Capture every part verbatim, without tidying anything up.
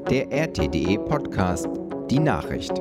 der R T D E Podcast, die Nachricht.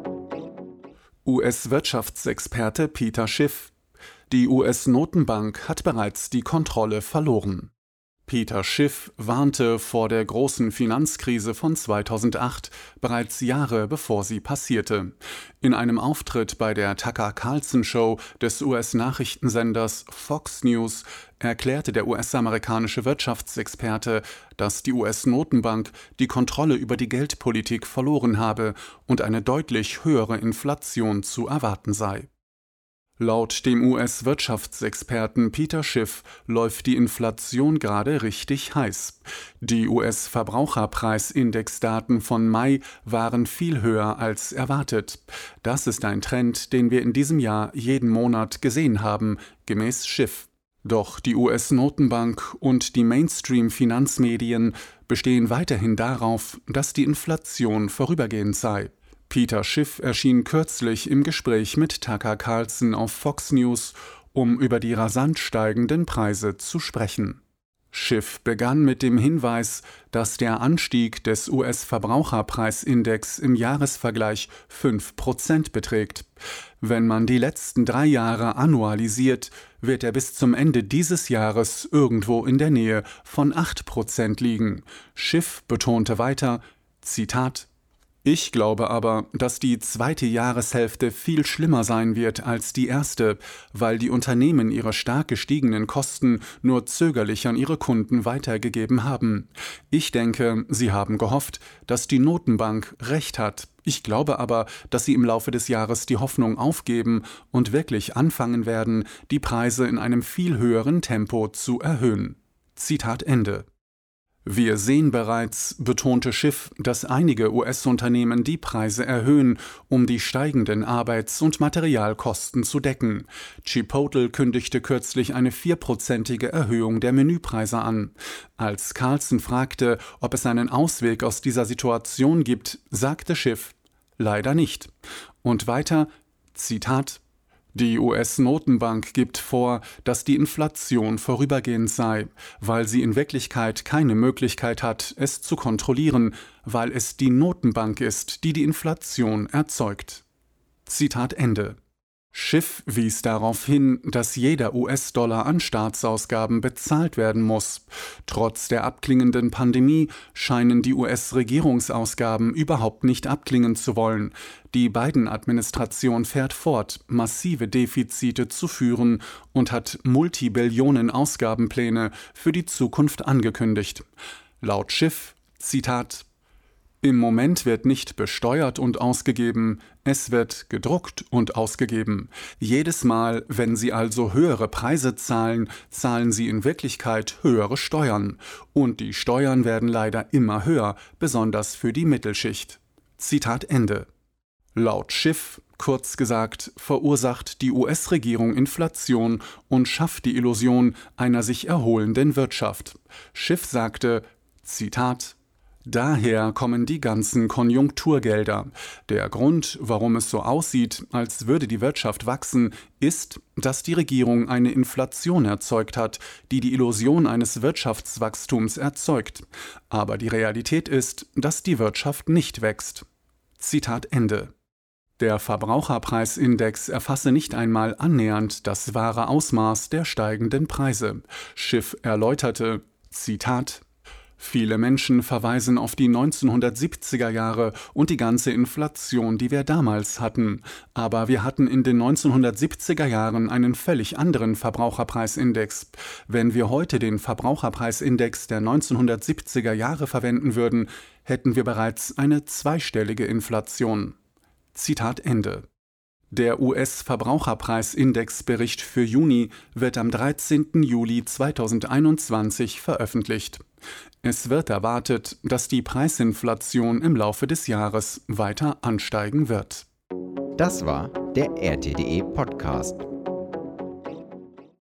U S-Wirtschaftsexperte Peter Schiff: Die U S-Notenbank hat bereits die Kontrolle verloren. Peter Schiff warnte vor der großen Finanzkrise von zweitausendacht, bereits Jahre bevor sie passierte. In einem Auftritt bei der Tucker-Carlson-Show des U S-Nachrichtensenders Fox News erklärte der U S-amerikanische Wirtschaftsexperte, dass die U S-Notenbank die Kontrolle über die Geldpolitik verloren habe und eine deutlich höhere Inflation zu erwarten sei. Laut dem U S-Wirtschaftsexperten Peter Schiff läuft die Inflation gerade richtig heiß. Die U S-Verbraucherpreisindexdaten von Mai waren viel höher als erwartet. Das ist ein Trend, den wir in diesem Jahr jeden Monat gesehen haben, gemäß Schiff. Doch die U S-Notenbank und die Mainstream-Finanzmedien bestehen weiterhin darauf, dass die Inflation vorübergehend sei. Peter Schiff erschien kürzlich im Gespräch mit Tucker Carlson auf Fox News, um über die rasant steigenden Preise zu sprechen. Schiff begann mit dem Hinweis, dass der Anstieg des U S-Verbraucherpreisindex im Jahresvergleich fünf Prozent beträgt. Wenn man die letzten drei Jahre annualisiert, wird er bis zum Ende dieses Jahres irgendwo in der Nähe von acht Prozent liegen. Schiff betonte weiter, Zitat: Ich glaube aber, dass die zweite Jahreshälfte viel schlimmer sein wird als die erste, weil die Unternehmen ihre stark gestiegenen Kosten nur zögerlich an ihre Kunden weitergegeben haben. Ich denke, sie haben gehofft, dass die Notenbank recht hat. Ich glaube aber, dass sie im Laufe des Jahres die Hoffnung aufgeben und wirklich anfangen werden, die Preise in einem viel höheren Tempo zu erhöhen. Zitat Ende. Wir sehen bereits, betonte Schiff, dass einige U S-Unternehmen die Preise erhöhen, um die steigenden Arbeits- und Materialkosten zu decken. Chipotle kündigte kürzlich eine vierprozentige Erhöhung der Menüpreise an. Als Carlson fragte, ob es einen Ausweg aus dieser Situation gibt, sagte Schiff, leider nicht. Und weiter, Zitat: Die U S-Notenbank gibt vor, dass die Inflation vorübergehend sei, weil sie in Wirklichkeit keine Möglichkeit hat, es zu kontrollieren, weil es die Notenbank ist, die die Inflation erzeugt. Zitat Ende. Schiff wies darauf hin, dass jeder U S-Dollar an Staatsausgaben bezahlt werden muss. Trotz der abklingenden Pandemie scheinen die U S-Regierungsausgaben überhaupt nicht abklingen zu wollen. Die Biden-Administration fährt fort, massive Defizite zu führen und hat Multibillionen-Ausgabenpläne für die Zukunft angekündigt. Laut Schiff, Zitat: Im Moment wird nicht besteuert und ausgegeben, es wird gedruckt und ausgegeben. Jedes Mal, wenn Sie also höhere Preise zahlen, zahlen Sie in Wirklichkeit höhere Steuern. Und die Steuern werden leider immer höher, besonders für die Mittelschicht. Zitat Ende. Laut Schiff, kurz gesagt, verursacht die U S-Regierung Inflation und schafft die Illusion einer sich erholenden Wirtschaft. Schiff sagte, Zitat: Daher kommen die ganzen Konjunkturgelder. Der Grund, warum es so aussieht, als würde die Wirtschaft wachsen, ist, dass die Regierung eine Inflation erzeugt hat, die die Illusion eines Wirtschaftswachstums erzeugt. Aber die Realität ist, dass die Wirtschaft nicht wächst. Zitat Ende. Der Verbraucherpreisindex erfasse nicht einmal annähernd das wahre Ausmaß der steigenden Preise. Schiff erläuterte, Zitat: Viele Menschen verweisen auf die neunzehnhundertsiebziger Jahre und die ganze Inflation, die wir damals hatten. Aber wir hatten in den neunzehnhundertsiebziger Jahren einen völlig anderen Verbraucherpreisindex. Wenn wir heute den Verbraucherpreisindex der neunzehnhundertsiebziger Jahre verwenden würden, hätten wir bereits eine zweistellige Inflation. Zitat Ende. Der U S-Verbraucherpreisindexbericht für Juni wird am dreizehnten Juli zweitausendeinundzwanzig veröffentlicht. Es wird erwartet, dass die Preisinflation im Laufe des Jahres weiter ansteigen wird. Das war der R T D E Podcast.